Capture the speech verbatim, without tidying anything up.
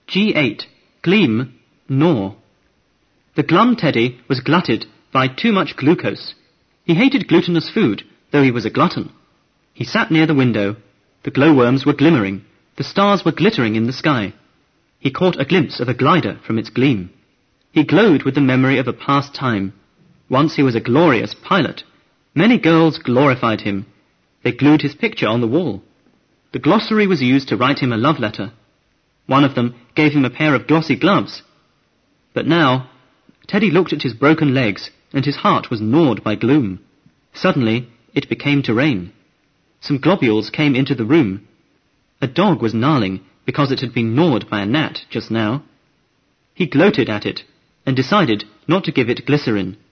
G eight. Gleam, gnaw. The glum Teddy was glutted by too much glucose. He hated glutinous food, though he was a glutton. He sat near the window. The glowworms were glimmering. The stars were glittering in the sky. He caught a glimpse of a glider from its gleam. He glowed with the memory of a past time. Once he was a glorious pilot. Many girls glorified him. They glued his picture on the wall. The glossary was used to write him a love letter. One of them gave him a pair of glossy gloves. But now, Teddy looked at his broken legs, and his heart was gnawed by gloom. Suddenly, it began to rain. Some globules came into the room. A dog was gnarling because it had been gnawed by a gnat just now. He gloated at it, and decided not to give it glycerin.